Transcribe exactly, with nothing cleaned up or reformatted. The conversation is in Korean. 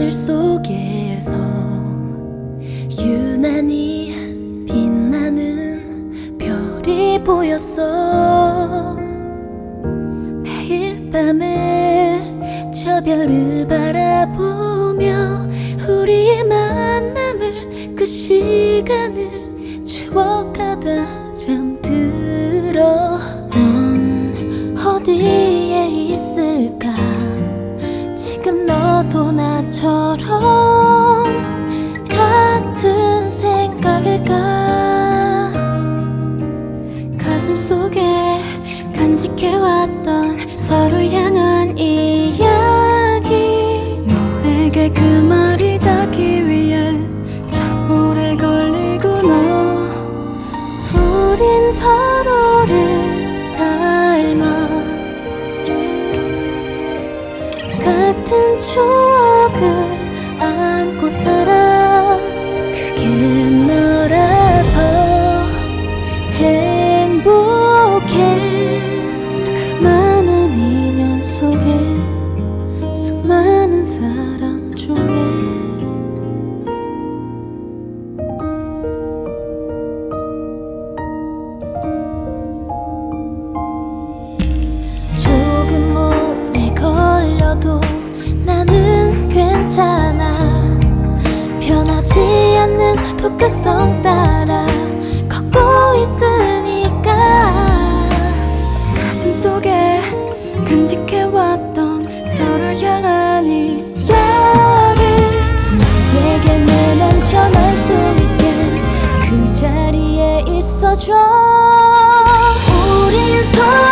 하늘 속에서 유난히 빛나는 별이 보였어. 매일 밤에 저 별을 바라보며 우리의 만남을, 그 시간을 추억하다 잠들어. 넌 어디에 있을까? 지금 너도 나처럼 같은 생각일까? 가슴속에 간직해왔던 서로를 향한 이야기, 너에게 그 말이 닿기 위해 참 오래 걸리구나. 우린 서로를 닮아 같은 추억을 안고 살아. 그게 너라서 행복해. 그 많은 인연 속에 수많은 사람 중에 조금 오래 걸려도 나는 괜찮아. 변하지 않는 북극성 따라 걷고 있으니까. 가슴속에 간직해왔던 서로를 향한 이야기, 너에게 내맘 전할 수 있게 그 자리에 있어줘. 우린 서로